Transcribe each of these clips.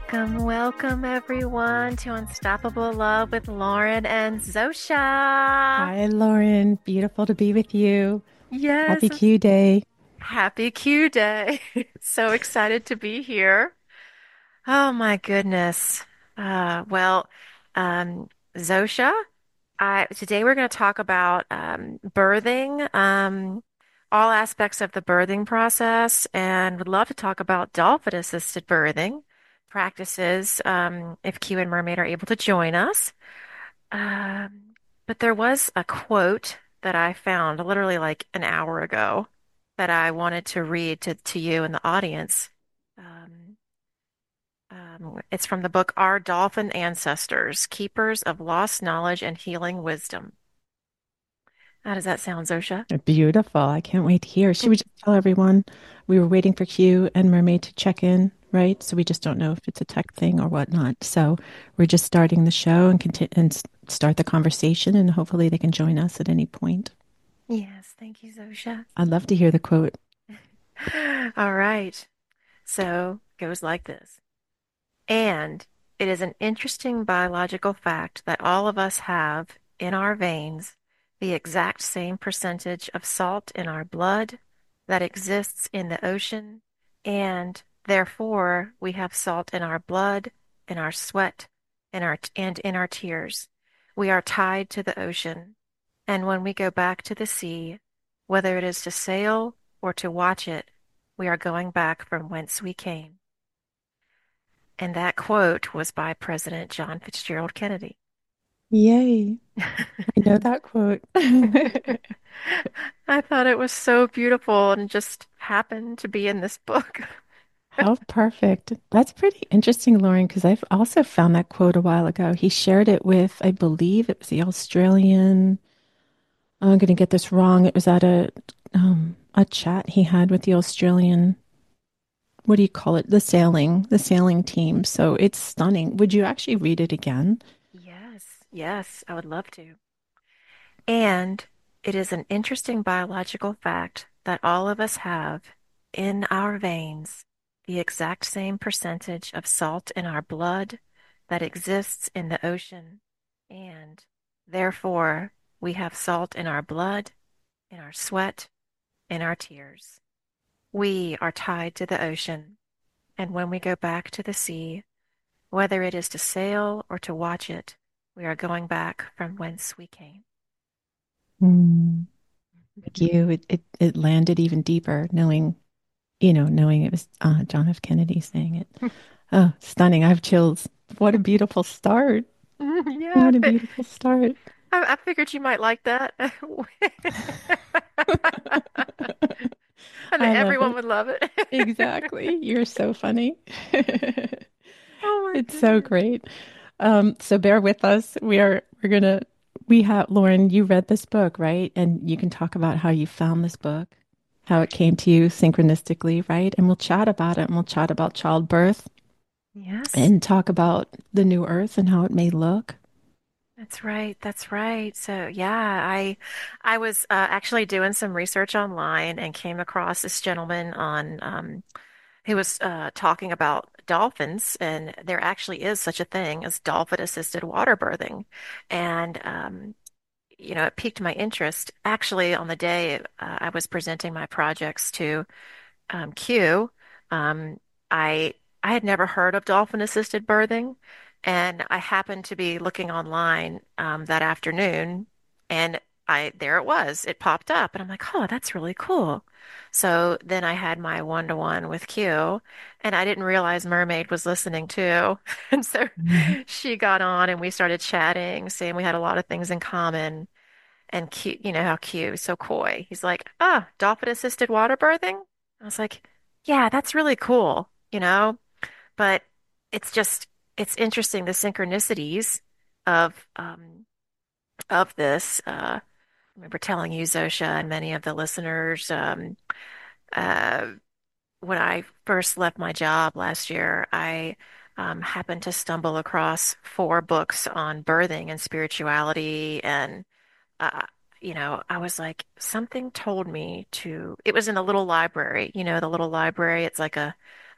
Welcome everyone to Unstoppable Love with Lauren and Zosha. Hi, Lauren. Beautiful to be with you. Happy Yes, Q Day. happy Q Day. So excited to be here. Oh my goodness. Well, um, Zosha, today we're going to talk about birthing, all aspects of the birthing process, and would love to talk about dolphin assisted birthing practices if Q and Mermaid are able to join us. But there was a quote that I found literally like an hour ago that I wanted to read to you and the audience. Um, it's from the book Our Dolphin Ancestors, Keepers of Lost Knowledge and Healing Wisdom. How does that sound, Zosha? Beautiful. I can't wait to hear. Should we just tell everyone we were waiting for Q and Mermaid to check in, right? So we just don't know if it's a tech thing or whatnot. So we're just starting the show and start the conversation, and hopefully they can join us at any point. Yes, thank you, Zosha. I'd love to hear the quote. All right. So it goes like this. And it is an interesting biological fact that all of us have in our veins the exact same percentage of salt in our blood that exists in the ocean, and therefore we have salt in our blood, in our sweat, in our tears. We are tied to the ocean, and when we go back to the sea, whether it is to sail or to watch it, we are going back from whence we came. And that quote was by President John Fitzgerald Kennedy. Yay. I know that quote. I thought it was so beautiful and just happened to be in this book. How perfect. That's pretty interesting, Lauren, because I've also found that quote a while ago. He shared it with, I believe it was the Australian. I'm going to get this wrong. It was at a chat he had with the Australian, what do you call it? The sailing team. So it's stunning. Would you actually read it again? Yes, yes, I would love to. And it is an interesting biological fact that all of us have in our veins the exact same percentage of salt in our blood that exists in the ocean. And therefore, we have salt in our blood, in our sweat, in our tears. We are tied to the ocean. And when we go back to the sea, whether it is to sail or to watch it, we are going back from whence we came. Mm, thank you. It landed even deeper, knowing it was John F. Kennedy saying it. Oh, stunning. I have chills. What a beautiful start. Yeah, What a beautiful start. I figured you might like that. And I love everyone it. would love it. Exactly. You're so funny. Oh my It's so goodness. great. So bear with us. We have Lauren, you read this book, right? And you can talk about how you found this book, how it came to you synchronistically, right? And we'll chat about it and we'll chat about childbirth Yes, and talk about the new earth and how it may look. that's right. That's right. So yeah, I was actually doing some research online and came across this gentleman on he was talking about dolphins, and there actually is such a thing as dolphin-assisted water birthing. And, it piqued my interest. Actually, on the day I was presenting my projects to Q, um, I I had never heard of dolphin-assisted birthing, and I happened to be looking online that afternoon, and there it was. It popped up, and I'm like, oh, that's really cool. So then I had my one-to-one with Q, and I didn't realize Mermaid was listening too. And so Mhm. she got on, and we started chatting, saying we had a lot of things in common. And Q, you know how Q is so coy. He's like, dolphin-assisted water birthing? I was like, yeah, that's really cool, but it's just it's interesting the synchronicities of this. I remember telling you, Zosha, and many of the listeners, uh, when I first left my job last year, I happened to stumble across four books on birthing and spirituality, and uh, I was like, something told me to. It was in a little library, the little library. It's like a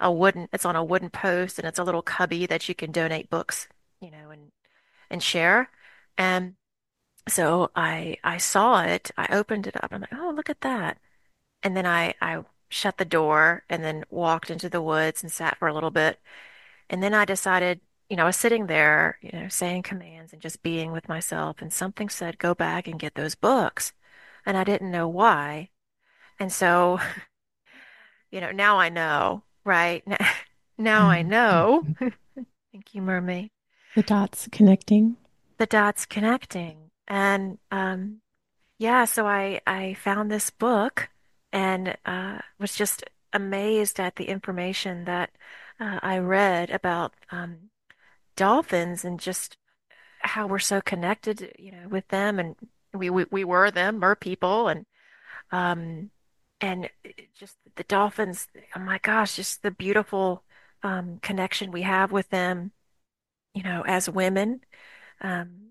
it's on a wooden post and it's a little cubby that you can donate books, and share. And so I saw it, I opened it up, I'm like, oh, look at that. And then I shut the door and then walked into the woods and sat for a little bit. And then I decided, I was sitting there, saying commands and just being with myself, and something said, go back and get those books. And I didn't know why. And so, now I know, right? Now I Mm. know. Thank you, Mermaid. The dots connecting. The dots connecting. And yeah, so I found this book and was just amazed at the information that I read about dolphins and just how we're so connected, with them, and we were them, mer people, um and just the dolphins. Oh my gosh, just the beautiful connection we have with them, as women, um,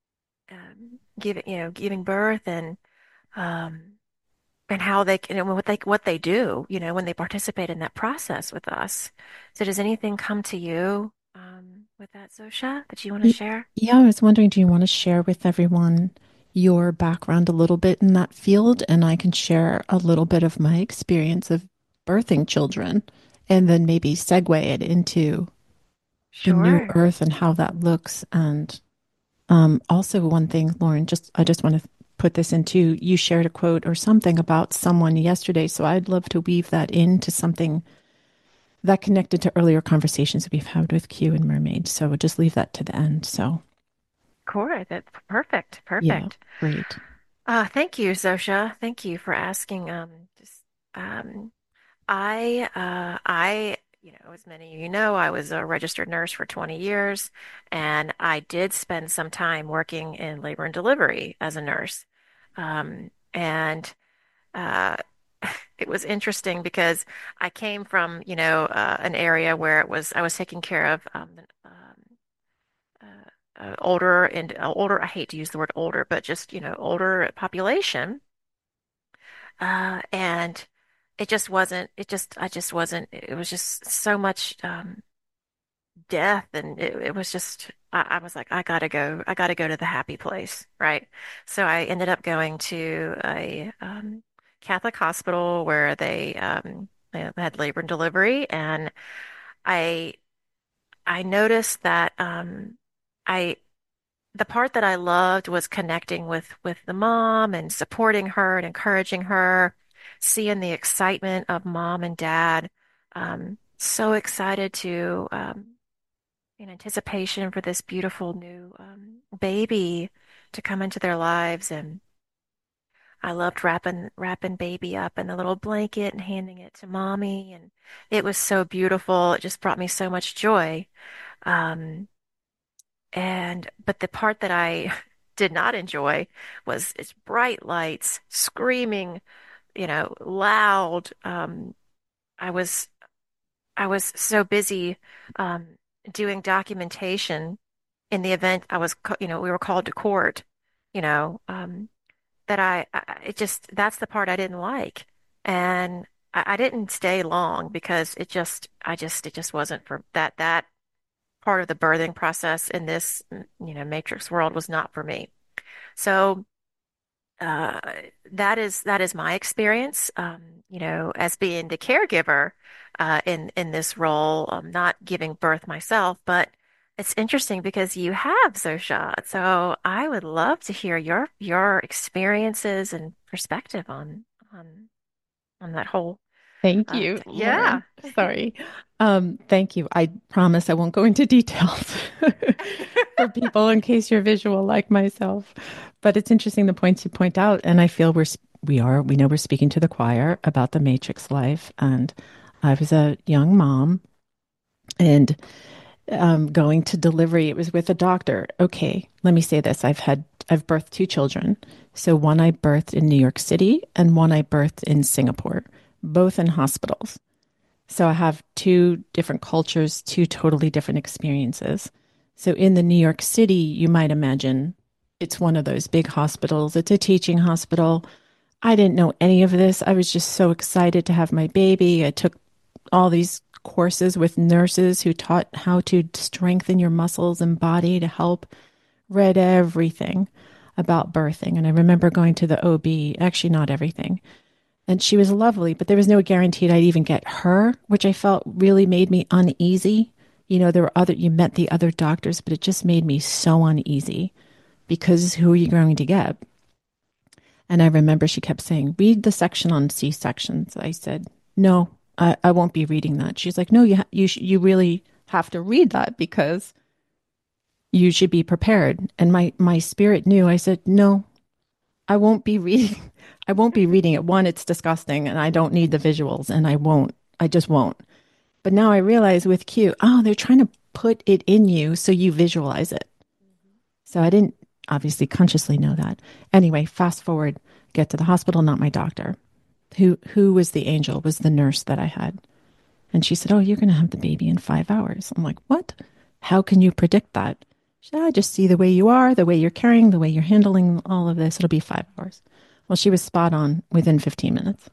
giving birth, um, and how they can, and what they do, when they participate in that process with us. So does anything come to you with that, Zosha, that you want to Y- share? Yeah, I was wondering, do you want to share with everyone your background a little bit in that field? And I can share a little bit of my experience of birthing children and then maybe segue it into the new Sure. earth and how that looks. And also, one thing, Lauren, I just want to put this into you shared a quote or something about someone yesterday. So I'd love to weave that into something that connected to earlier conversations we've had with Q and Mermaid. So we'll just leave that to the end. So, Cool. That's perfect. yeah, Perfect. great. Thank you, Zosha. Thank you for asking. Just um, as many of you know, I was a registered nurse for 20 years, and I did spend some time working in labor and delivery as a nurse. And uh, it was interesting because I came from, an area where I was taking care of older, I hate to use the word older, but just, older population. And I just wasn't, it was just so much death. And it was just, I was like, I gotta go to the happy place, right? So I ended up going to a Catholic hospital where they had labor and delivery. And I, I noticed that I, the part that I loved was connecting with the mom and supporting her and encouraging her, seeing the excitement of mom and dad. So excited in anticipation for this beautiful new baby to come into their lives. And I loved wrapping baby up in a little blanket and handing it to mommy. And it was so beautiful. It just brought me so much joy. Um, but the part that I did not enjoy was its bright lights, screaming, loud. I was I was so busy um, doing documentation in the event we were called to court, you know, that it just that's the part I didn't like, and I didn't stay long because it just wasn't for that part of the birthing process in this, matrix world was not for me. So uh, that is my experience, as being the caregiver in this role, not giving birth myself, but it's interesting because you have, Zosha. So I would love to hear your experiences and perspective on on that whole. Thank you, Yeah, Lauren. Sorry. Thank you. I promise I won't go into details for people in case you're visual like myself. But it's interesting the points you point out, and I feel we know we're speaking to the choir about the Matrix life. And I was a young mom and going to delivery. It was with a doctor. Okay, let me say this: I've birthed two children. So one I birthed in New York City, and one I birthed in Singapore, both in hospitals. So I have two different cultures, two totally different experiences. So in the New York City, you might imagine it's one of those big hospitals. It's a teaching hospital. I didn't know any of this. I was just so excited to have my baby. I took all these courses with nurses who taught how to strengthen your muscles and body to help. Read everything about birthing. And I remember going to the OB, actually, not everything. And she was lovely, but there was no guarantee I'd even get her, which I felt really made me uneasy. You know, there were other, you met the other doctors, but it just made me so uneasy because who are you going to get? And I remember she kept saying, read the section on C-sections. I said, no, I won't be reading that. She's like, no, you really have to read that because you should be prepared. And my spirit knew. I said, no, I won't be reading. I won't be reading it. One, it's disgusting and I don't need the visuals and I won't. I just won't. But now I realize with Q, oh, they're trying to put it in you so you visualize it. So I didn't obviously consciously know that. Anyway, fast forward, get to the hospital, not my doctor. Who was the angel? Was the nurse that I had. And she said, oh, you're going to have the baby in 5 hours. I'm like, what? How can you predict that? She said, I just see the way you are, the way you're carrying, the way you're handling all of this. It'll be 5 hours. Well, she was spot on within 15 minutes.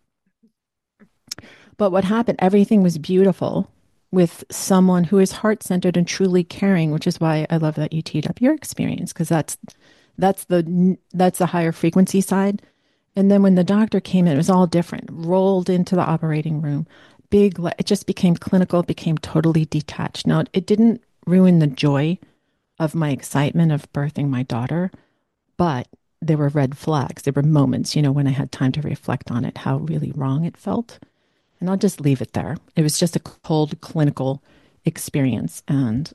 But what happened, everything was beautiful with someone who is heart centered and truly caring, which is why I love that you teed up your experience, because that's the higher frequency side. And then when the doctor came in, it was all different. Rolled into the operating room, it just became clinical, it became totally detached. Now, it didn't ruin the joy of my excitement of birthing my daughter, but there were red flags. There were moments, when I had time to reflect on it, how really wrong it felt. And I'll just leave it there. It was just a cold clinical experience and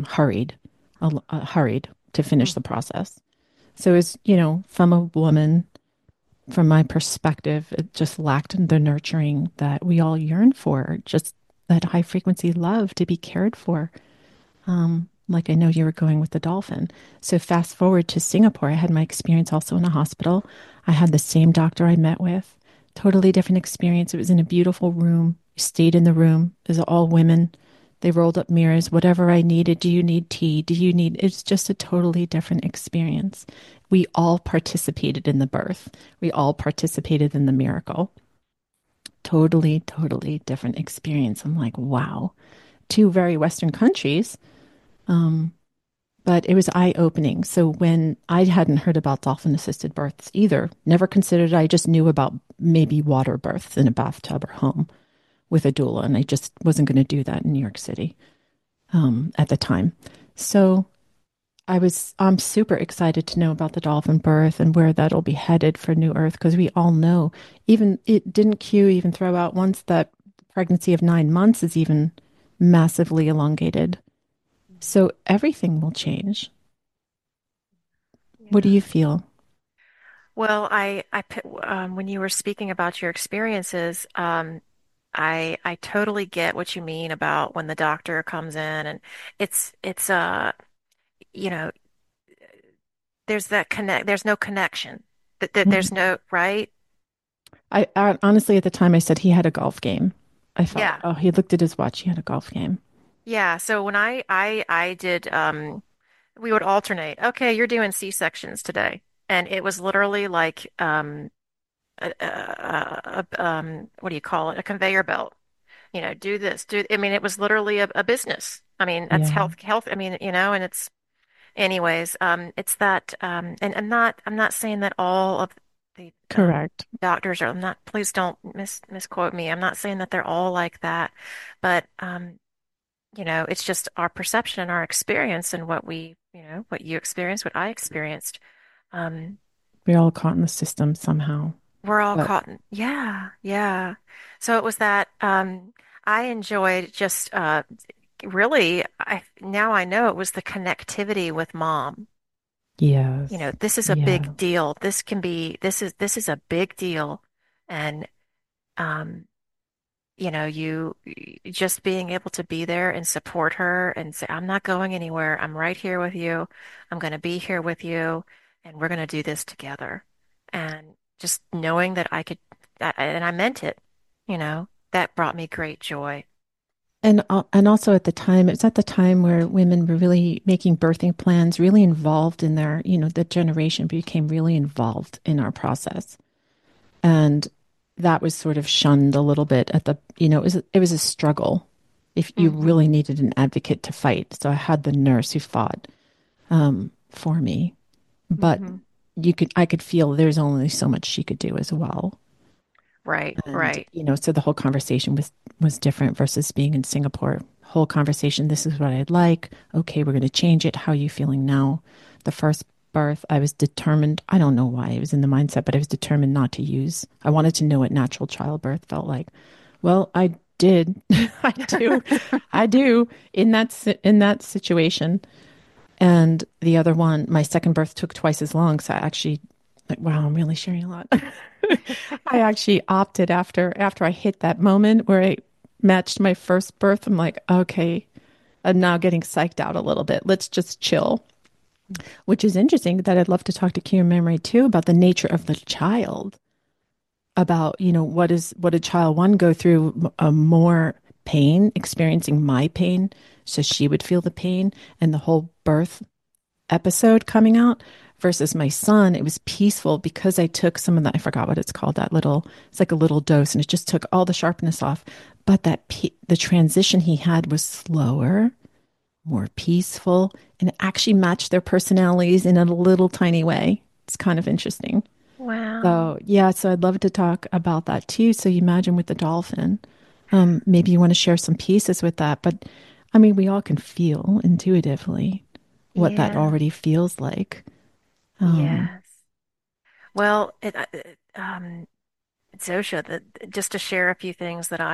hurried to finish the process. So it was, from a woman, from my perspective, it just lacked the nurturing that we all yearn for, just that high frequency love to be cared for. Like I know you were going with the dolphin. So fast forward to Singapore, I had my experience also in a hospital. I had the same doctor I met with, totally different experience. It was in a beautiful room. We stayed in the room. It was all women. They rolled up mirrors, whatever I needed. Do you need tea? It's just a totally different experience. We all participated in the birth. We all participated in the miracle. Totally, totally different experience. I'm like, wow. Two very Western countries. Um, but it was eye opening. So when I hadn't heard about dolphin assisted births either, never considered it, I just knew about maybe water births in a bathtub or home with a doula. And I just wasn't going to do that in New York City at the time. So I'm super excited to know about the dolphin birth and where that'll be headed for New Earth because we all know, even it didn't Q even throw out once that pregnancy of 9 months is even massively elongated. So everything will change. What do Yeah. you feel? Well, when you were speaking about your experiences, I totally get what you mean about when the doctor comes in and it's you know, there's that connect, there's no connection. There's Mhm. no, right? I honestly, at the time, I said he had a golf game. I thought, Yeah. oh, he looked at his watch. He had a golf game. Yeah. So when I did, we would alternate. Okay, you're doing C-sections today. And it was literally like, what do you call it? A conveyor belt. Do this, I mean, it was literally a business. I mean, that's Yeah, health. I mean, and anyways, it's that, and I'm not saying that all of the, correct. doctors are, I'm not, please don't misquote me. I'm not saying that they're all like that, but, it's just our perception and our experience and what you experienced, what I experienced. Um, We're all caught in the system somehow. we're all But caught in, yeah, yeah. So it was that, I enjoyed just, really, now I know it was the connectivity with mom. yes, This is a big yeah. deal. This is a big deal. And, um, just being able to be there and support her and say, I'm not going anywhere. I'm right here with you. I'm going to be here with you, and we're going to do this together. And just knowing that and I meant it, that brought me great joy. And also at the time, it was at the time where women were really making birthing plans, really involved in their, the generation became really involved in our process. And that was sort of shunned a little bit at the, it was a struggle. if you Mm-hmm. really needed an advocate to fight. So I had the nurse who fought for me, but Mm-hmm. I could feel there's only so much she could do as well. Right, And, right. so the whole conversation was different versus being in Singapore. Whole conversation, this is what I'd like. Okay, we're going to change it. How are you feeling now? The first birth, I was determined. I don't know why I was in the mindset, but I was determined not to use. I wanted to know what natural childbirth felt like. Well, I did. I do. I do in that situation. And the other one, my second birth took twice as long. So I actually, like, wow, I'm really sharing a lot. I actually opted after I hit that moment where I matched my first birth. I'm like, okay, I'm now getting psyched out a little bit. Let's just chill. Which is interesting that I'd love to talk to Kira Memory too about the nature of the child, about, what did child one go through a more pain, experiencing my pain, so she would feel the pain and the whole birth episode coming out versus my son. It was peaceful because I took some of that. I forgot what it's called. It's like a little dose, and it just took all the sharpness off. But the transition he had was slower, more peaceful, and it actually matched their personalities in a little tiny way. It's kind of interesting. Wow. So, yeah, so I'd love to talk about that too. So, you imagine with the dolphin, maybe you want to share some pieces with that. But I mean, we all can feel intuitively what that Yeah. already feels like. Um, Yes. Well, Zosha, just to share a few things that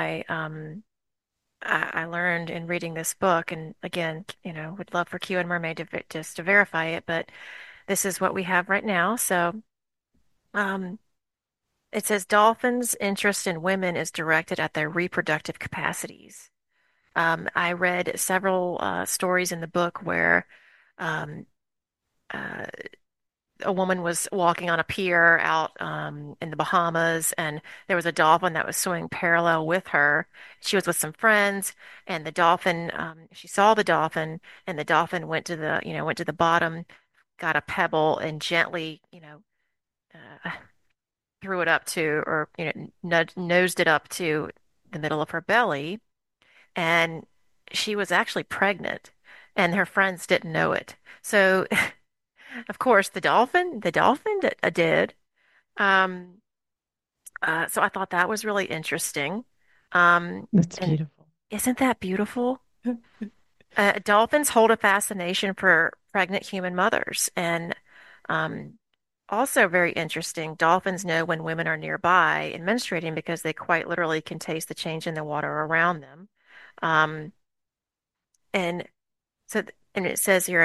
I learned in reading this book, and again, would love for Q and Mermaid just to verify it, but this is what we have right now. So, um, it says dolphins' interest in women is directed at their reproductive capacities. I read several stories in the book where um, uh, a woman was walking on a pier out in the Bahamas, and there was a dolphin that was swimming parallel with her. She was with some friends, and the dolphin, she saw the dolphin, and the dolphin went to the bottom, got a pebble, and gently, uh, threw it up to, or nosed it up to the middle of her belly, and she was actually pregnant, and her friends didn't know it. So, of course, the dolphin did. Um, so I thought that was really interesting. that's And beautiful. isn't that beautiful? Dolphins hold a fascination for pregnant human mothers. And um, also very interesting, dolphins know when women are nearby and menstruating because they quite literally can taste the change in the water around them. Um, and and it says here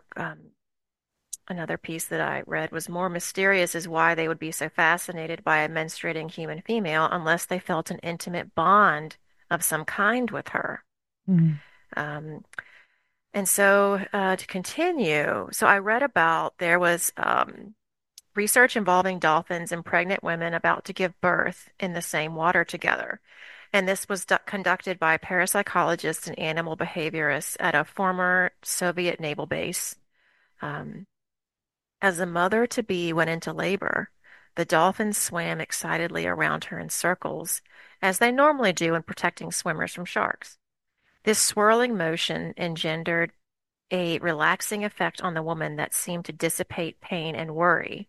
another piece that I read was more mysterious is why they would be so fascinated by a menstruating human female unless they felt an intimate bond of some kind with her. Mm. Um, and so to continue, so I read about there was research involving dolphins and pregnant women about to give birth in the same water together. And this was conducted by parapsychologists and animal behaviorists at a former Soviet naval base. Um, As the mother-to-be went into labor, the dolphins swam excitedly around her in circles, as they normally do in protecting swimmers from sharks. This swirling motion engendered a relaxing effect on the woman that seemed to dissipate pain and worry.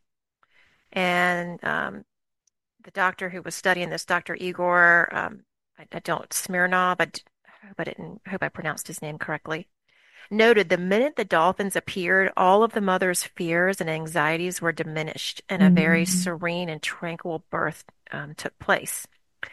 And the doctor who was studying this, Dr. Igor, I don't, Smirnov, I hope I pronounced his name correctly, noted the minute the dolphins appeared, all of the mother's fears and anxieties were diminished, and a very Mm. serene and tranquil birth took place.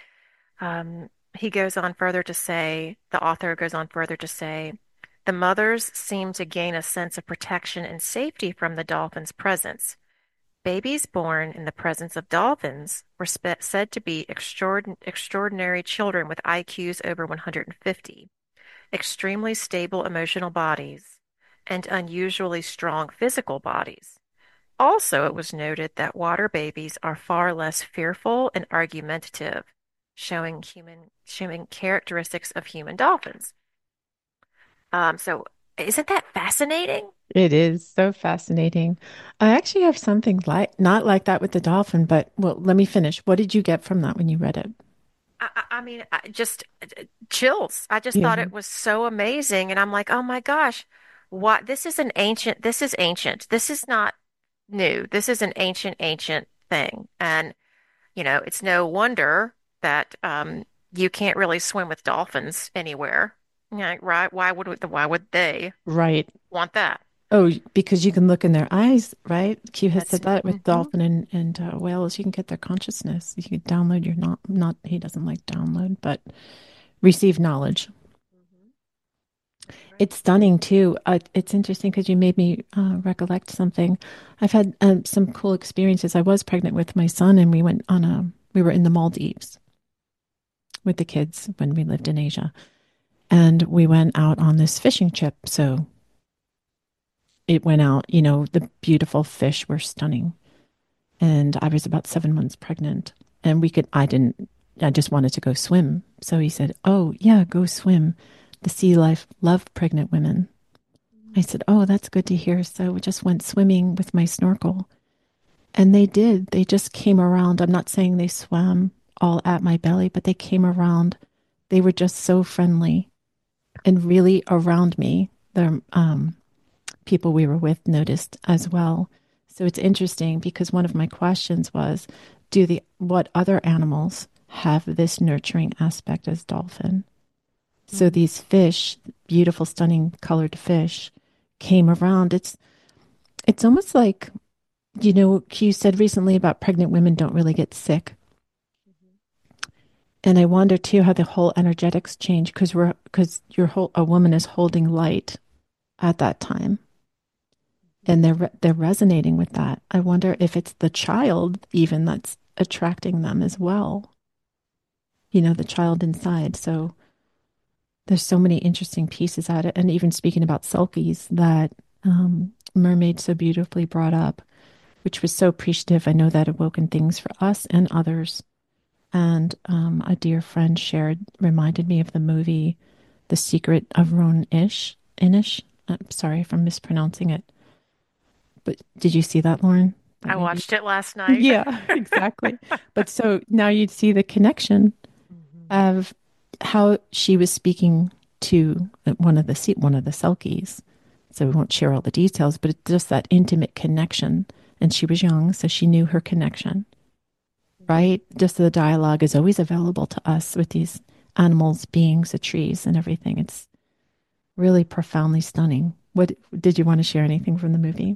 He goes on further to say, the author goes on further to say, the mothers seem to gain a sense of protection and safety from the dolphin's presence. Babies born in the presence of dolphins were said to be extraordinary children with IQs over 150, extremely stable emotional bodies, and unusually strong physical bodies. Also, it was noted that water babies are far less fearful and argumentative, showing characteristics of human dolphins. So isn't that fascinating? It is so fascinating. I actually have something like not like that with the dolphin, but well, let me finish. What did you get from that when you read it? I mean, I just chills. I just thought Yeah, it was so amazing. And I'm like, oh my gosh, what? This is an ancient, this is ancient. This is not new. This is an ancient, ancient thing. And, it's no wonder that you can't really swim with dolphins anywhere. Yeah, right? Why would they right. want that? Oh, because you can look in their eyes, right? Q has That's said that with mhm. dolphin and whales, you can get their consciousness. You can download your not he doesn't like download, but receive knowledge. Mhm. It's Right. stunning too. It's interesting because you made me recollect something. I've had some cool experiences. I was pregnant with my son, and we were in the Maldives with the kids when we lived in Asia, and we went out on this fishing trip. So it went out. The beautiful fish were stunning, and I was about 7 months pregnant, and I just wanted to go swim. So he said, "Oh yeah, go swim. The sea life love pregnant women." I said, "Oh, that's good to hear." So we just went swimming with my snorkel. And they did. They just came around. I'm not saying they swam all at my belly, but they came around. They were just so friendly and really around me. The people we were with noticed as well. So it's interesting because one of my questions was, what other animals have this nurturing aspect as dolphin? So Mhm. these fish, beautiful, stunning colored fish, came around. It's almost like, you said recently about pregnant women don't really get sick. Mhm. And I wonder too how the whole energetics change because a woman is holding light at that time, and they're resonating with that. I wonder if it's the child even that's attracting them as well. The child inside. So there's so many interesting pieces at it, and even speaking about selkies that Mermaid so beautifully brought up, which was so appreciative. I know that awoken things for us and others. And a dear friend reminded me of the movie The Secret of Roan Inish. I'm sorry if I'm mispronouncing it, but did you see that, Lauren? That I movie? watched it last night. Yeah, exactly. But so now you'd see the connection Mhm. of how she was speaking to one of the Selkies. So we won't share all the details, but it's just that intimate connection. And she was young, so she knew her connection, Mhm. right? Just the dialogue is always available to us with these animals, beings, the trees, and everything. It's really profoundly stunning. What did you want to share anything from the movie?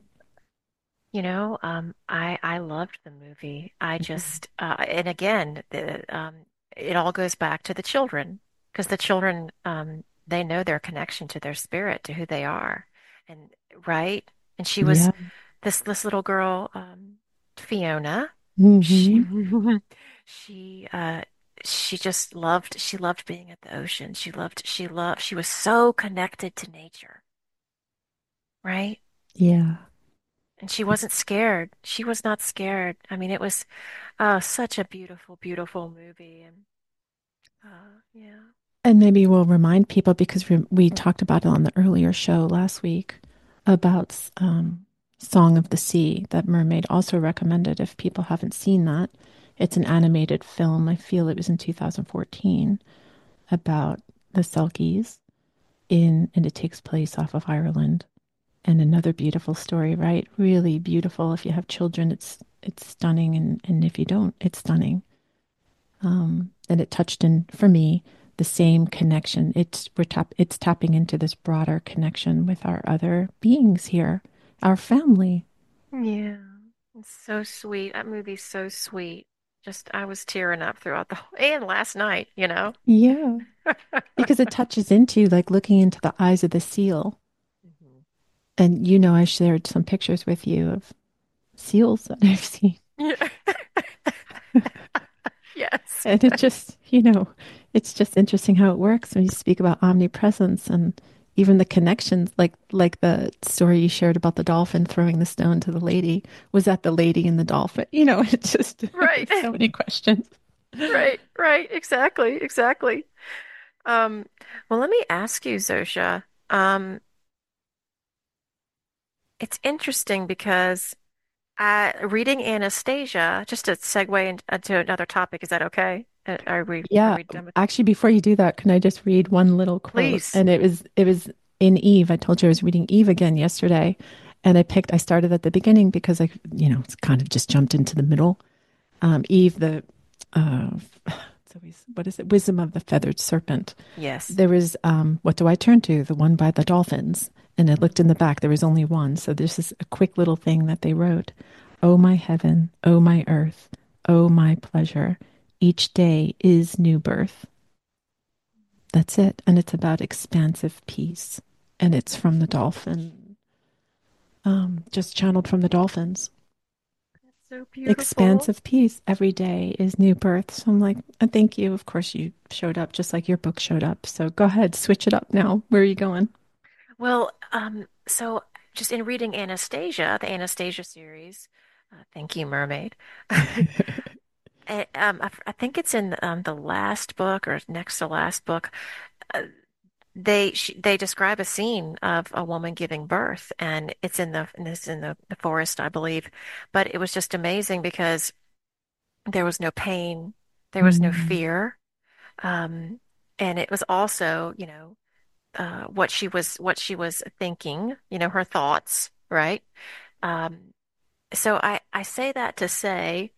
I loved the movie. I just and again, it all goes back to the children because the children they know their connection to their spirit, to who they are, and right. And she was Yeah. this little girl, Fiona. She Hmm. she she just loved she loved being at the ocean. She was so connected to nature, right? Yeah. And she wasn't scared. She was not scared. I mean, it was such a beautiful, beautiful movie. And yeah. And maybe we'll remind people because we talked about it on the earlier show last week about Song of the Sea that Mermaid also recommended if people haven't seen that. It's an animated film. I feel it was in 2014 about the Selkies and it takes place off of Ireland. And another beautiful story, right? Really beautiful. If you have children, it's stunning, and if you don't, it's stunning. And it touched in for me the same connection. It's tapping into this broader connection with our other beings here, our family. Yeah. It's so sweet. That movie's so sweet. Just I was tearing up throughout the whole and last night. Yeah, because it touches into like looking into the eyes of the seal. Mhm. And I shared some pictures with you of seals that I've seen. Yeah. Yes. And it's just interesting how it works when you speak about omnipresence and even the connections, like the story you shared about the dolphin throwing the stone to the lady. Was that the lady and the dolphin? It's just Right. so many questions. Right. Right. Exactly. Exactly. Um, well, let me ask you, Zosha. It's interesting because reading Anastasia, just to segue into another topic, is that okay? Are Yeah, we done with? actually, before you do that, can I just read one little quote? Please. And it was in Eve. I told you I was reading Eve again yesterday, and I started at the beginning because it's kind of just jumped into the middle. Eve, uh, it's always, what is it? Wisdom of the feathered serpent. Yes. There was, what do I turn to? The one by the dolphins. And I looked in the back, there was only one. So this is a quick little thing that they wrote. Oh, my heaven, oh, my earth, oh, my pleasure. Each day is new birth. That's it. And it's about expansive peace. And it's from the dolphin, just channeled from the dolphins. That's so beautiful. Expansive peace every day is new birth. So I'm like, thank you. Of course, you showed up just like your book showed up. So go ahead, switch it up now. Where are you going? Well, so just in reading Anastasia, the Anastasia series, thank you, Mermaid. I think it's in the last book or next to last book. Uh, they describe a scene of a woman giving birth, and it's in the forest, I believe. But it was just amazing because there was no pain, there was no Mm. fear, and it was also, what she was thinking, her thoughts, right? Um, so I say that to say,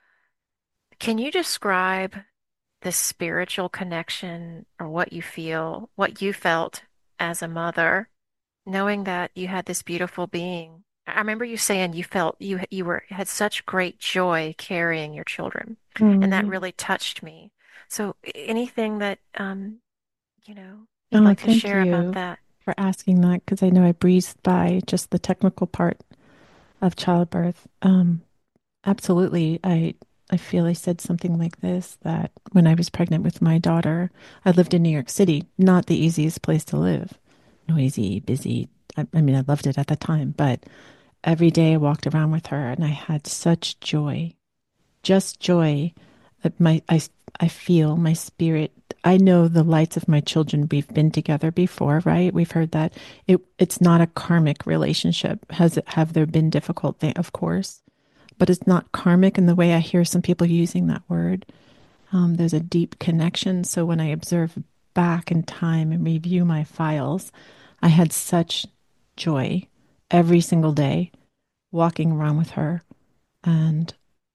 can you describe the spiritual connection or what you feel, what you felt as a mother, knowing that you had this beautiful being? I remember you saying you felt you were had such great joy carrying your children, Oh, and that yeah. really touched me. So anything that you'd Oh, like to thank share about you that? for asking that because I know I breezed by just the technical part of childbirth. Absolutely. I feel I said something like this that when I was pregnant with my daughter, I lived in New York City, not the easiest place to live. Noisy, busy. I mean, I loved it at the time, but every day I walked around with her and I had such joy, just joy. I feel my spirit. I know the lights of my children. We've been together before, right? We've heard that it's not a karmic relationship. Have there been difficult things? Of course, but it's not karmic in the way I hear some people using that word. There's a deep connection. So when I observe back in time and review my files, I had such joy every single day walking around with her. And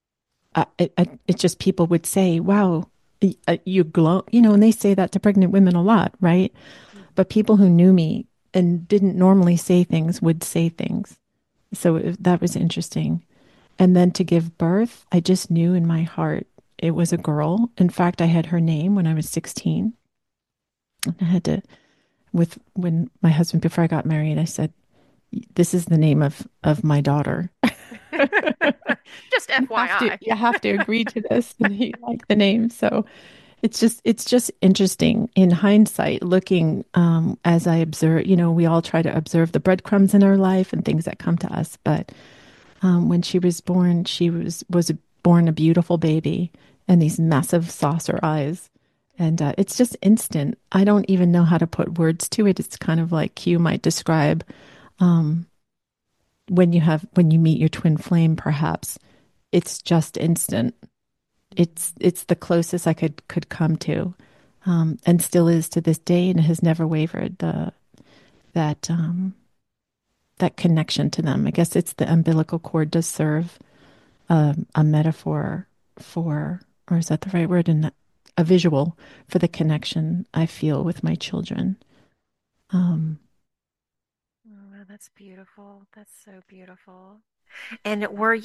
it's just people would say, wow, you glow, and they say that to pregnant women a lot, right? But people who knew me and didn't normally say things would say things. So that was interesting. And then to give birth, I just knew in my heart it was a girl. In fact, I had her name when I was 16. I had to, when my husband, before I got married, I said, this is the name of my daughter. Just FYI. You have to agree to this. And he liked the name. So it's just interesting in hindsight, looking as I observe, we all try to observe the breadcrumbs in our life and things that come to us. But when she was born, she was born a beautiful baby and these massive saucer eyes. And it's just instant. I don't even know how to put words to it. It's kind of like you might describe um, when you meet your twin flame, perhaps. It's just instant. It's the closest I could come to, and still is to this day, and has never wavered. That that connection to them. I guess it's the umbilical cord does serve a metaphor for, or is that the right word? And a visual for the connection I feel with my children. Um, Oh, wow, that's beautiful. That's so beautiful. And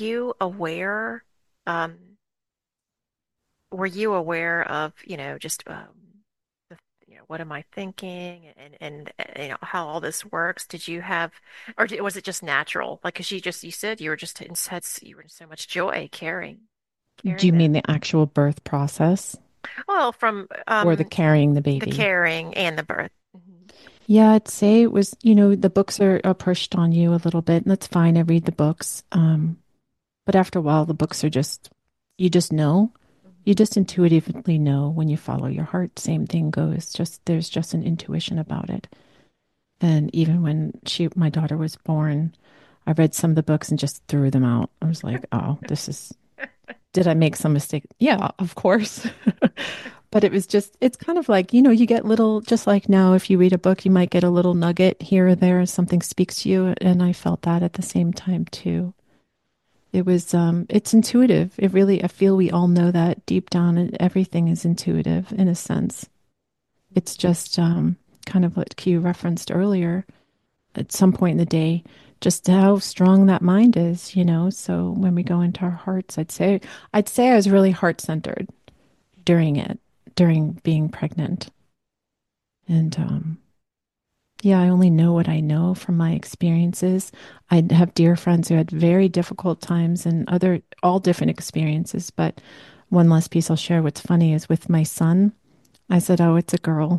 um, were you aware of, just the, what am I thinking how all this works? Did you have, or was it just natural? Like, because you said you were just you were in so much joy do carrying you mean them. the actual birth process Well, from or the carrying the the baby? carrying and the birth. Mhm. Yeah, I'd say it was, the books are pushed on you a little bit, and that's fine. I read the books. But after a while, the books are just, you just know. You Mhm. just intuitively know when you follow your heart. Same thing goes. There's just an intuition about it. And even when my daughter was born, I read some of the books and just threw them out. I was like, oh, Did I make some mistake? Yeah, of course. But it was just, it's kind of like, you get little, just like now, if you read a book, you might get a little nugget here or there, something speaks to you. And I felt that at the same time too. It's intuitive. It really, I feel we all know that deep down, and everything is intuitive in a sense. It's just kind of what Q referenced earlier at some point in the day, just how strong that mind is. So when we go into our hearts, I'd say I was really heart centered during it, during being pregnant. And yeah, I only know what I know from my experiences. I have dear friends who had very difficult times and all different experiences. But one last piece I'll share. What's funny is with my son, I said, "Oh, it's a girl."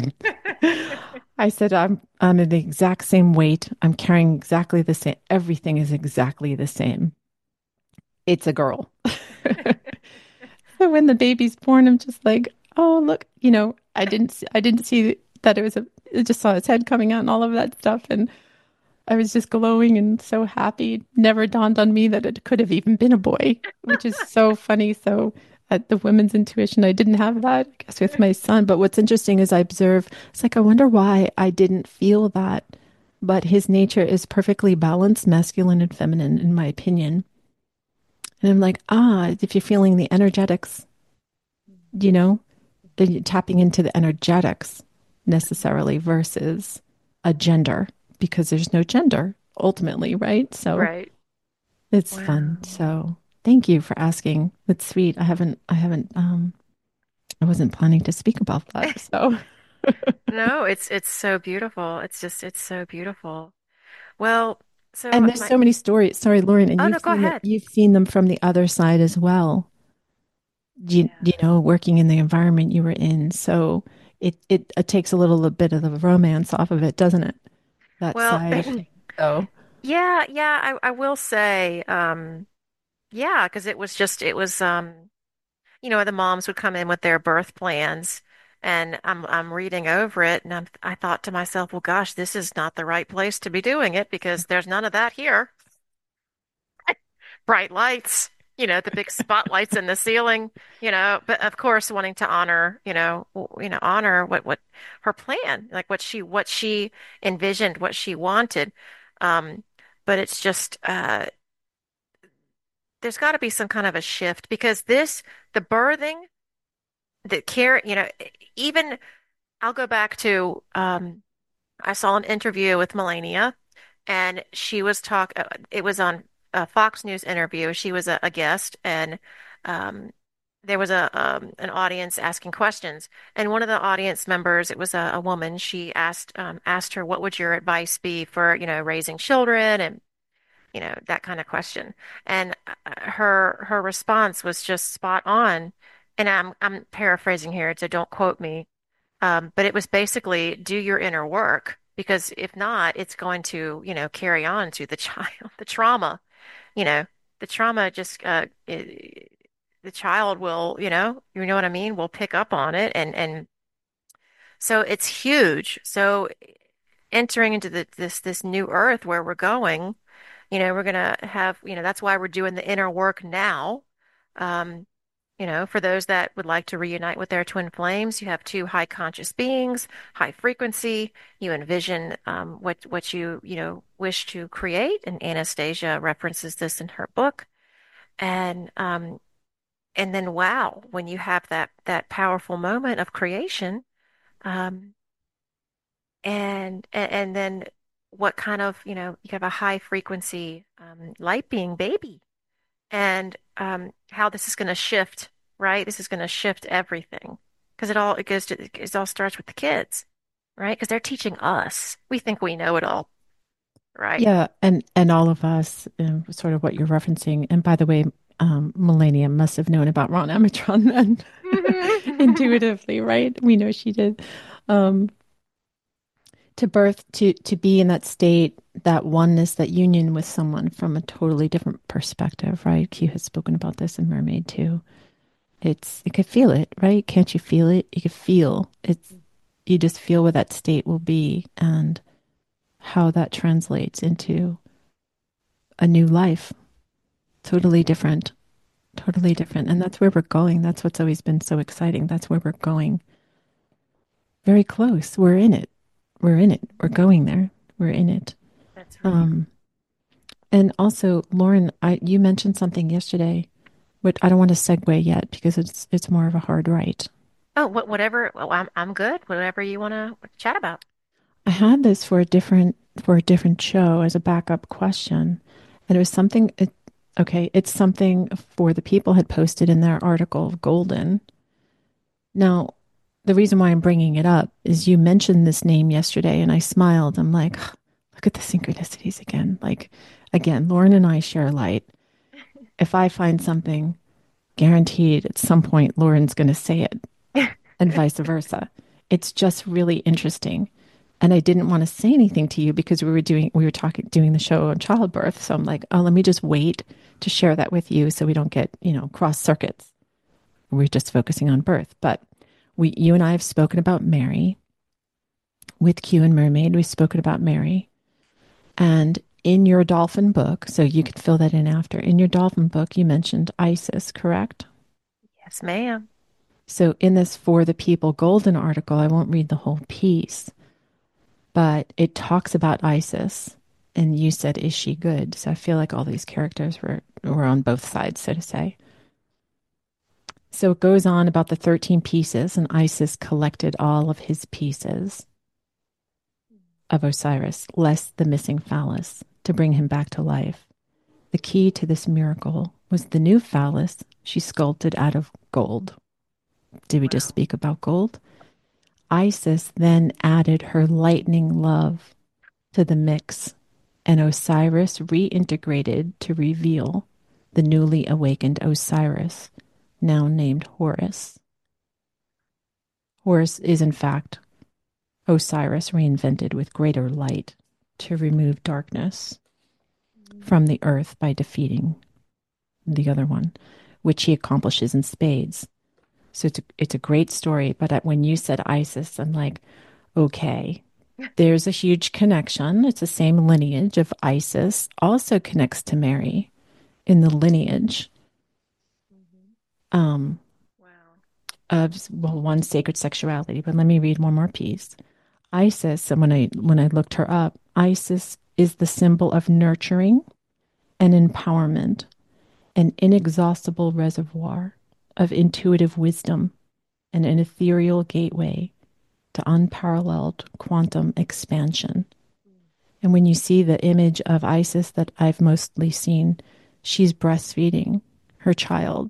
I said, I'm the exact same weight. I'm carrying exactly the same. Everything is exactly the same. It's a girl." So when the baby's born, I'm just like, "Oh, look, I didn't see that I just saw his head coming out and all of that stuff. And I was just glowing and so happy. It never dawned on me that it could have even been a boy, which is so funny. So at the women's intuition, I didn't have that, I guess, with my son. But what's interesting is I observe, it's like, I wonder why I didn't feel that. But his nature is perfectly balanced, masculine and feminine, in my opinion. And I'm like, if you're feeling the energetics, you know, then you're tapping into the energetics necessarily versus a gender, because there's no gender ultimately, right? So Right. it's fun. Wow. So thank you for asking. It's sweet. I wasn't planning to speak about that. So, No, it's so beautiful. It's so beautiful. Well, and so there's my so many stories. Sorry, Lauren, and oh no, go ahead. you've seen them from the other side as well. Working in the environment you were in. So it takes a little bit of the romance off of it, doesn't it? That Well, side of things. So, yeah, yeah, I will say, yeah, because it was, the moms would come in with their birth plans, and I'm reading over it, and I thought to myself, well, gosh, this is not the right place to be doing it because there's none of that here. Bright lights, the big spotlights in the ceiling, but of course wanting to honor, honor what her plan, like what she envisioned, what she wanted. Um, but it's just there's got to be some kind of a shift because the birthing, the care, even I'll go back to I saw an interview with Melania, and she was it was on a Fox News interview. She was a guest, and um, there was an audience asking questions. And one of the audience members, it was a woman. She asked her, "What would your advice be for raising children and that kind of question?" And her response was just spot on. And I'm paraphrasing here, so don't quote me. But it was basically do your inner work because if not, it's going to, carry on to the child, the trauma, you know, the trauma just, the child will, you know what I mean, will pick up on it. And so it's huge. So entering into this new earth where we're going, we're gonna have, that's why we're doing the inner work now. Um, for those that would like to reunite with their twin flames, you have two high conscious beings, high frequency. You envision what wish to create, and Anastasia references this in her book. And then wow, when you have that powerful moment of creation, um, and then what kind of you have a high frequency light being baby and how this is going to shift, right? This is going to shift everything because it all starts with the kids, right? Because they're teaching us. We think we know it all, right? yeah, and all of us, sort of what you're referencing. And by the way, Melania must have known about Ron Amatron then, intuitively, right? We know she did. Um, to be in that state, that oneness, that union with someone from a totally different perspective, right? Q has spoken about this in Mermaid too. You could feel it, right? Can't you feel it? You could feel it's. You just feel where that state will be and how that translates into a new life, totally different Totally different. And that's where we're going. That's what's always been so exciting. That's where we're going. Very close. We're in it. We're in it. We're going there. We're in it. That's right. Um, and also, Lauren, you mentioned something yesterday, but I don't want to segue yet because it's more of a hard right. Oh, whatever. Well, I'm good. Whatever you want to chat about. I had this for a different show as a backup question, and it was something. Okay, it's something for the people had posted in their article of Golden. Now, the reason why I'm bringing it up is you mentioned this name yesterday, and I smiled. I'm like, look at the synchronicities again. Like, again, Lauren and I share light. If I find something, guaranteed at some point, Lauren's going to say it, and vice versa. It's just really interesting. And I didn't want to say anything to you because we were talking, doing the show on childbirth. So I'm like, oh, let me just wait to share that with you so we don't get, cross circuits. We're just focusing on birth. But you and I have spoken about Mary with Q and Mermaid. We've spoken about Mary. And in your dolphin book, so you can fill that in after, in your dolphin book, you mentioned Isis, correct? Yes, ma'am. So in this For the People Golden article, I won't read the whole piece, but it talks about Isis. And you said, is she good? So I feel like all these characters were on both sides, so to say. So it goes on about the 13 pieces, and Isis collected all of his pieces of Osiris, less the missing phallus, to bring him back to life. The key to this miracle was the new phallus she sculpted out of gold. Did we just Wow. speak about gold? Isis then added her lightning love to the mix, and Osiris reintegrated to reveal the newly awakened Osiris, now named Horus. Horus is, in fact, Osiris reinvented with greater light to remove darkness from the earth by defeating the other one, which he accomplishes in spades. So it's a great story. But when you said Isis, I'm like, okay, there's a huge connection. It's the same lineage of Isis, also connects to Mary in the lineage Mhm. um, Wow. of, well, one, sacred sexuality. But let me read one more piece. Isis, and when I looked her up, Isis is the symbol of nurturing and empowerment, an inexhaustible reservoir of intuitive wisdom, and an ethereal gateway to unparalleled quantum expansion. And when you see the image of Isis that I've mostly seen, she's breastfeeding her child.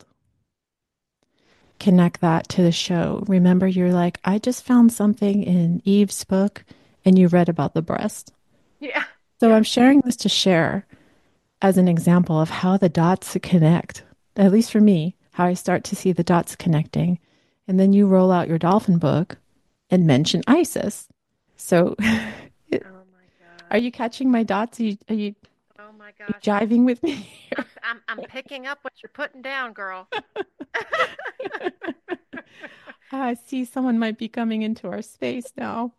Connect that to the show. Remember, you're like, I just found something in Eve's book and you read about the breast. Yeah. So Yeah. I'm sharing this to share as an example of how the dots connect, at least for me, how I start to see the dots connecting. And then you roll out your dolphin book and mention Isis. So Oh my are gosh. you catching my dots? Are you Oh my gosh. jiving with me? I'm picking up what you're putting down, girl. I see someone might be coming into our space now.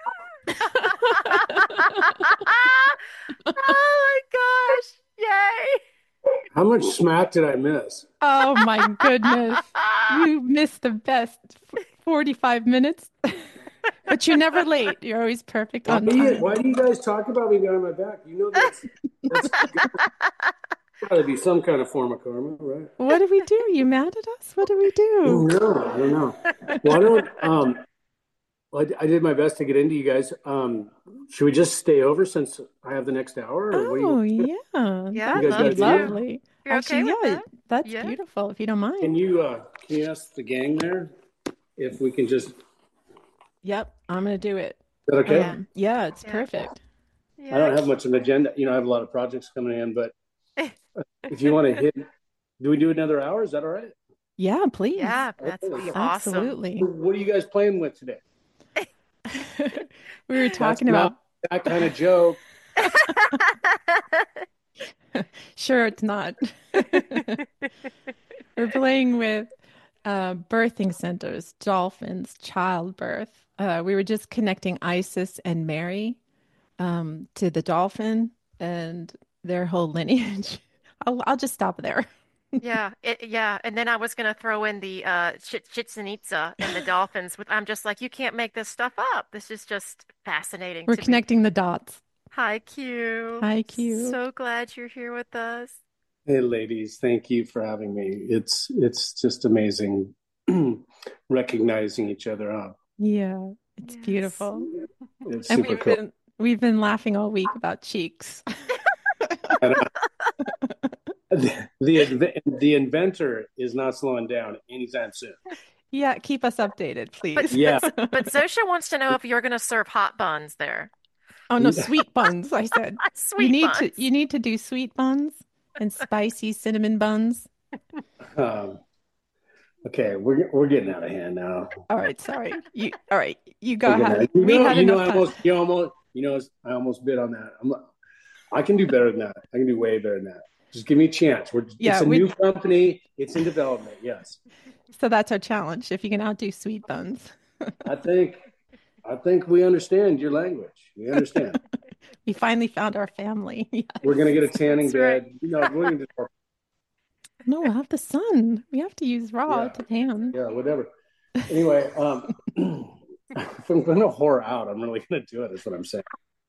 Oh my gosh. Yay. How much smack did I miss? Oh my goodness. You missed the best 45 minutes, but you're never late. You're always perfect Why on do you time. why do you guys talk about me behind my back? You know that's gotta be some kind of form of karma, right? What did we do? You mad at us? What did we do? No, I don't know. Well, I don't I did my best to get into you guys. Should we just stay over since I have the next hour, or what do you Oh, want to do? yeah, Yeah, You I'd guys that'd got be love a video? to. lovely. You're okay Actually, with yeah, that? that's Yeah. beautiful if you don't mind. Can you ask the gang there if we can just, is Yep, I'm gonna do it. that okay? Yeah. Yeah, it's Yeah. perfect. I Yeah. don't have much of an agenda. I have a lot of projects coming in, but if you want to hit, do we do another hour? Is that all right? Yeah, please. Yeah, that's be Okay. awesome. Absolutely. What are you guys playing with today? We were That's talking not about, that kind of joke. sure, it's not. We're playing with birthing centers, dolphins, childbirth. We were just connecting Isis and Mary to the dolphin and their whole lineage. I'll just stop there. Yeah, and then I was gonna throw in the Chichen Itza and the dolphins. With I'm just like, you can't make this stuff up. This is just fascinating We're to me. connecting the dots. Hi, Q. Hi, Q. So glad you're here with us. Hey, ladies, thank you for having me. It's just amazing recognizing each other. Yeah, it's Yes. beautiful. It's And super cool. we've been laughing all week about cheeks. And the inventor is not slowing down anytime soon. Yeah, keep us updated, But please. Yeah. but Zosha wants to know if you're gonna serve hot buns there. Oh no, sweet buns, I said. Sweet buns. You need to do sweet buns and spicy cinnamon buns. Um, okay, we're getting out of hand now. All right, sorry. All right, you go We're getting ahead. out. We had enough I time. I almost bid on that. I can do better than that. I can do way better than that. Just give me a chance. It's Yeah, a new company. It's in development. Yes. so that's our challenge. If you can outdo sweet buns. I think I think we understand your language. We understand. We finally found our family. We're Yes. gonna get a tanning That's right. bed. We're gonna just, No, we'll have the sun. We have to use raw yeah, to tan. yeah, whatever. Anyway, if I'm gonna whore out, I'm really gonna do it. Is what I'm saying.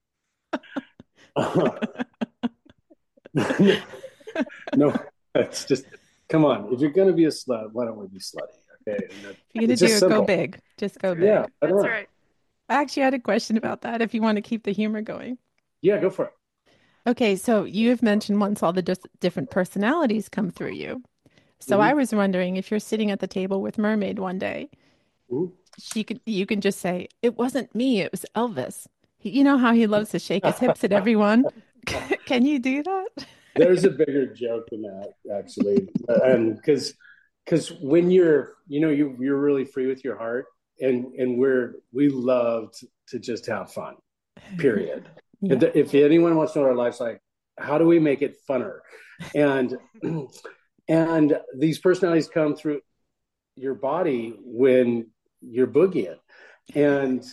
No, it's just come on. If you're gonna be a slut, why don't we be slutty? Okay, If you're gonna it's do just it, go simple. big. Just That's go right. Yeah, big. I don't That's know. right. I actually had a question about that if you want to keep the humor going. Yeah, go for it. Okay, so you have mentioned once all the different personalities come through you. So I Mhm. was wondering if you're sitting at the table with Mermaid one day, Mhm. you can just say, "It wasn't me, it was Elvis." You know how he loves to shake his hips at everyone? Can you do that? There's a bigger joke than that, actually, and because when you're really free with your heart, and we love to just have fun. Period. Yeah. If anyone wants to know what our life's like, how do we make it funner? And and these personalities come through your body when you're boogieing, and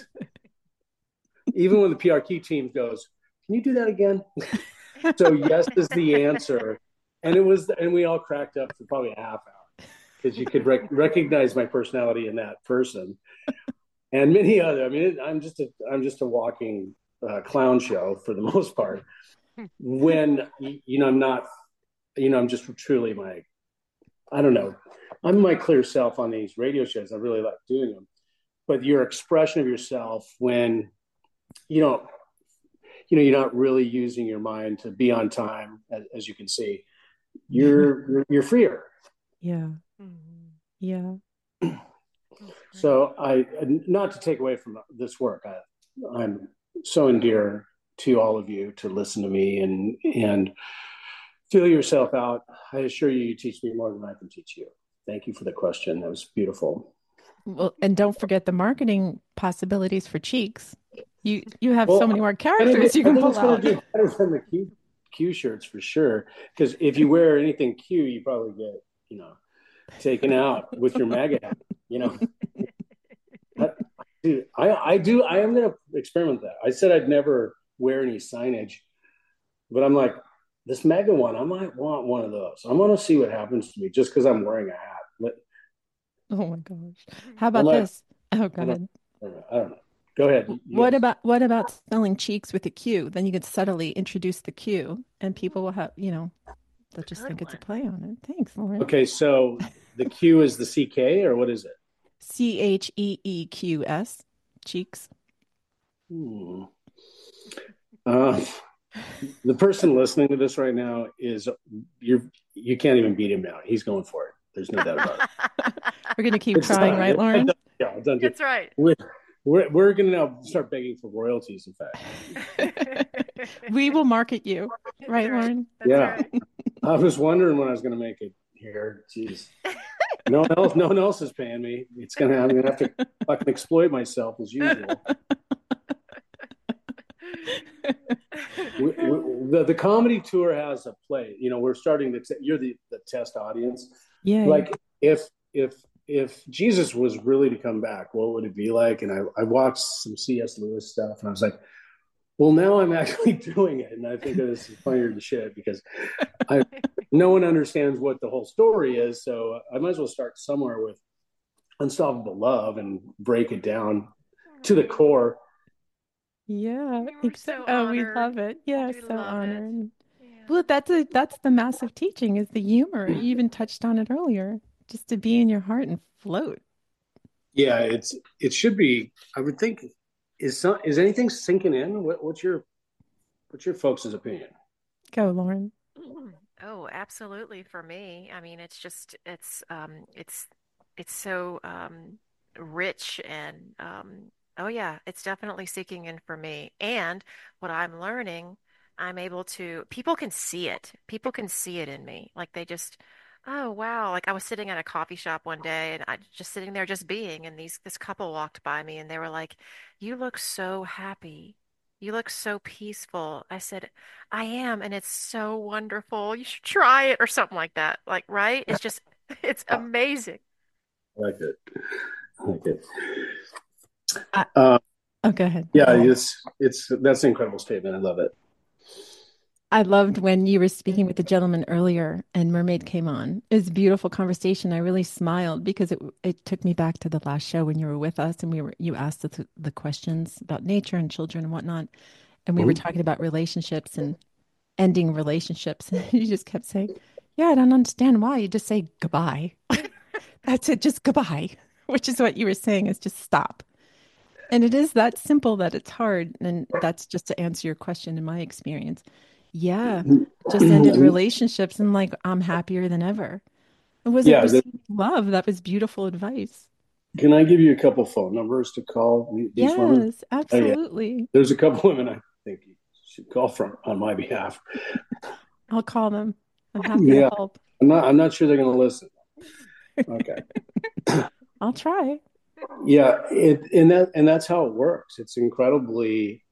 even when the PRQ team goes, "Can you do that again?" So yes is the answer, and we all cracked up for probably a half hour because you could recognize my personality in that person and many other. I mean, I'm just a walking clown show for the most part. When I'm not, I'm just truly my, I don't know, I'm my clear self on these radio shows. I really like doing them, but your expression of yourself when you know you're not really using your mind to be on time, as you can see, you're freer. Yeah. Mhm. Yeah. That's great. So I, not to take away from this work, I'm so endear to all of you to listen to me and feel yourself out. I assure you, you teach me more than I can teach you. Thank you for the question. That was beautiful. Well, and don't forget the marketing possibilities for cheeks. You have so Well, many more characters you I can think pull it's going out. to do better than the Q shirts for sure. Because if you wear anything Q, you probably get taken out with your MAGA hat. You know, dude, I do. I am going to experiment with that. I said I'd never wear any signage, but I'm like, this MAGA one, I might want one of those. I want to see what happens to me just because I'm wearing a hat. But Oh my gosh. How I about might, this? Oh, I don't, God. I don't know. Go ahead. You guys. What about spelling cheeks with a Q? Then you could subtly introduce the Q and people will have, they'll just Good think it's a one. play on it. Thanks, Lauren. Okay, so the Q is the CK or what is it? CHEEQS, cheeks. Hmm. Uh, the person listening to this right now is you can't even beat him now. He's going for it. There's no doubt about it. We're going to keep It's trying, done. right, It's Lauren? done. Yeah, it's done. That's right. We're, we're going to now start begging for royalties. In fact, We will market you, That's right, right. Lauren? That's yeah. right. I was wondering when I was going to make it here. Jeez, no one else is paying me. I'm going to have to fucking exploit myself as usual. The comedy tour has a play. We're starting to. You're the test audience. Yay. Like if if Jesus was really to come back, what would it be like? And I watched some C.S. Lewis stuff, and I was like, well, now I'm actually doing it, and I think this is funnier than shit because I no one understands what the whole story is. So I might as well start somewhere with Unstoppable Love and break it down to the Oh, core. Yeah, we're so Oh, we honored. love it. Yeah, We so love it. honored. Well, Yeah. that's the massive teaching is the humor. You even touched on it earlier, just to be in your heart and float. Yeah, it should be. I would think is anything sinking in? What's your folks' opinion? Go, Lauren. Oh, absolutely for me. I mean, it's just it's so rich and oh yeah, it's definitely seeking in for me. And what I'm learning, I'm able to people can see it. People can see it in me. Like they just oh wow, like I was sitting at a coffee shop one day and I just sitting there just being and this couple walked by me and they were like, "You look so happy. You look so peaceful." I said, I am, and it's so wonderful. You should try it or something like that. Like, right? It's just, it's I amazing. like it. I like it. I, Uh, oh, go ahead. yeah, it's that's an incredible statement. I love it. I loved when you were speaking with the gentleman earlier and Mermaid came on. It was a beautiful conversation. I really smiled because it took me back to the last show when you were with us and you asked the questions about nature and children and whatnot. And we were Mhm. talking about relationships and ending relationships. And you just kept saying, "Yeah, I don't understand why. You just say goodbye." That's it, just goodbye, which is what you were saying is just stop. And it is that simple that it's hard. And that's just to answer your question in my experience. Yeah, just ended relationships and like I'm happier than ever. It wasn't Yeah, receiving love. That was beautiful advice. can I give you a couple phone numbers to call these women? Yes, Oh yeah, absolutely. there's a couple women I think you should call from on my behalf. I'll call them. I'm happy to Yeah, help. I'm not sure they're going to listen. Okay. I'll try. Yeah, and that's how it works. It's incredibly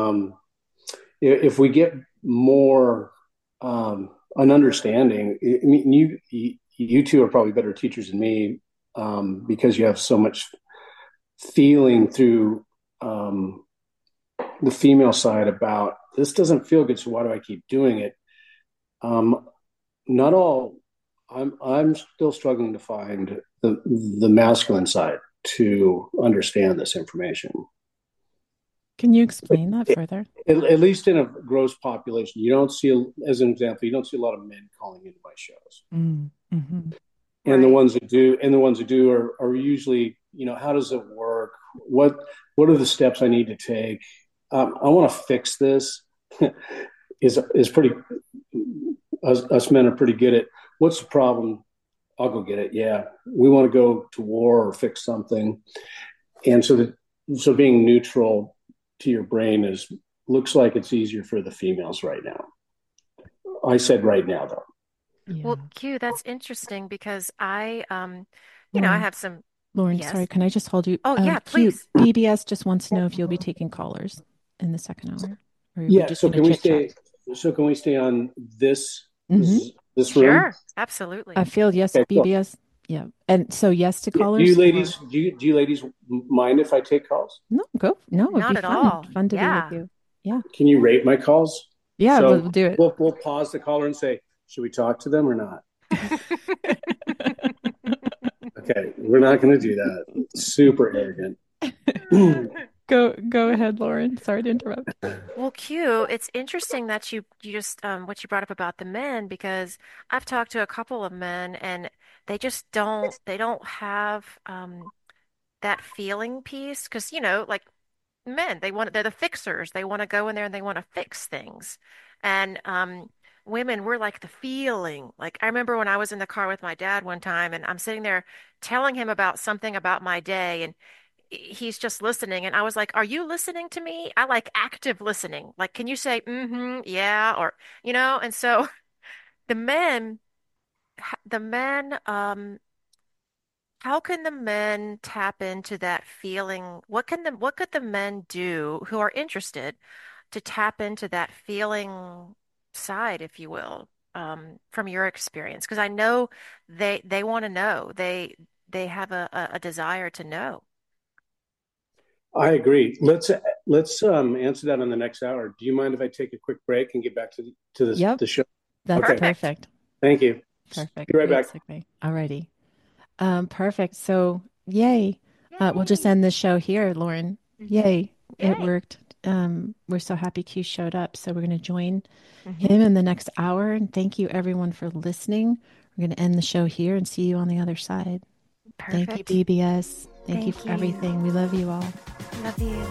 if we get more an understanding. I mean, you two are probably better teachers than me because you have so much feeling through the female side about this doesn't feel good, so why do I keep doing it? Um, not all. I'm still struggling to find the masculine side to understand this information. Can you explain that further? At least in a gross population, you don't see, as an example, you don't see a lot of men calling into my shows, Mm-hmm. and Right. the ones who do are usually, how does it work? What what are the steps I need to take? I want to fix this. Is pretty us men are pretty good at what's the problem? I'll go get it. Yeah, we want to go to war or fix something, and so being neutral to your brain is looks like it's easier for the females right now. I said right now though. Well, Yeah. Q, that's interesting because I Lauren, have some, Lauren, sorry, yes. can I just hold you? Oh, yeah, Q, please. BBS just wants to know if you'll be taking callers in the second hour, or are we Yeah. just going to chit chat? So can we stay on Hmm. this room? Sure. Absolutely. I feel yes, Okay. Cool. BBS. Yeah. And so yes to Do callers you or ladies do you ladies mind if I take calls? no, go. No, it'd be Not at fun. all. Fun to be with Yeah. you. Yeah. Can you rate my calls? Yeah, we'll So do it. we'll pause the caller and say, should we talk to them or not? Okay, we're not going to do that. Super arrogant. Go ahead, Lauren. Sorry to interrupt. Well, Q, it's interesting that you just what you brought up about the men because I've talked to a couple of men and they just don't have that feeling piece because like men they're the fixers. They want to go in there and they want to fix things. And women we're like the feeling. Like I remember when I was in the car with my dad one time and I'm sitting there telling him about something about my day and he's just listening and I was like, "Are you listening to me?" I like active listening. Like, can you say mm-hmm, yeah or and so the men the men how can the men tap into that feeling? What could the men do who are interested to tap into that feeling side, if you will, from your experience? Because I know they want to know. They have a desire to know. I agree. Let's answer that in the next hour. Do you mind if I take a quick break and get back to Yep, the show? that's Okay. Perfect. perfect. Thank you. Perfect. Be right Great back. segue. Alrighty. Perfect. So, yay. We'll just Yay. end the show here, Lauren. Hmm. Yay. It Yay. worked. We're so happy Q showed up. So we're going to join Hmm. him in the next hour. And thank you, everyone, for listening. We're going to end the show here and see you on the other side. Thank you, Perfect. BBS. Thank you Thank for you. everything. We love you all. Love you.